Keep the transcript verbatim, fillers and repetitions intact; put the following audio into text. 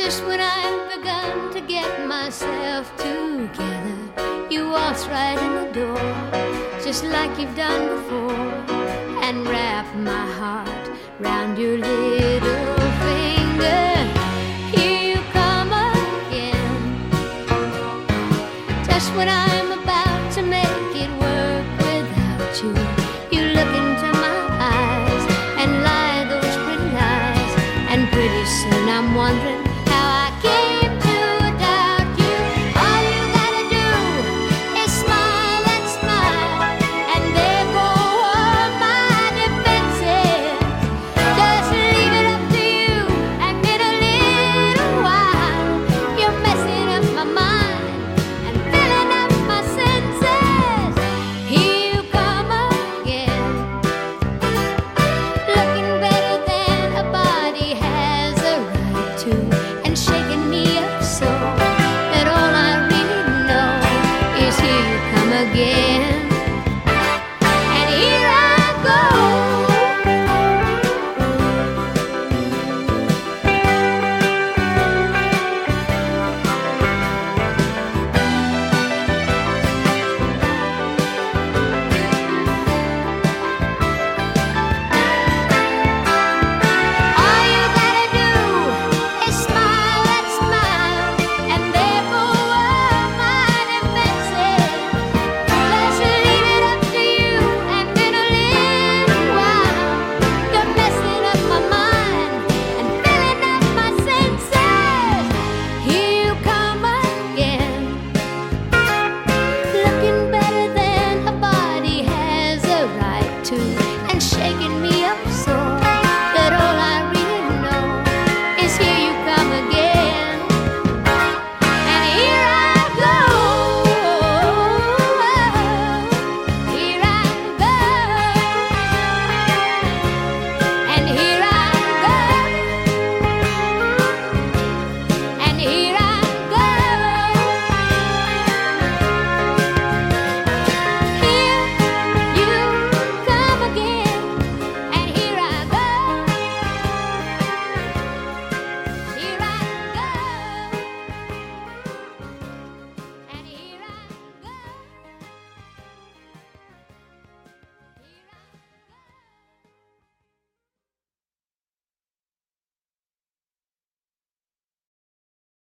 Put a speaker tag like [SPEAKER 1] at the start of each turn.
[SPEAKER 1] Just when I've begun to get myself together, you waltz right in the door, just like you've done before, and wrap my heart round your little finger. Here you come again, just when I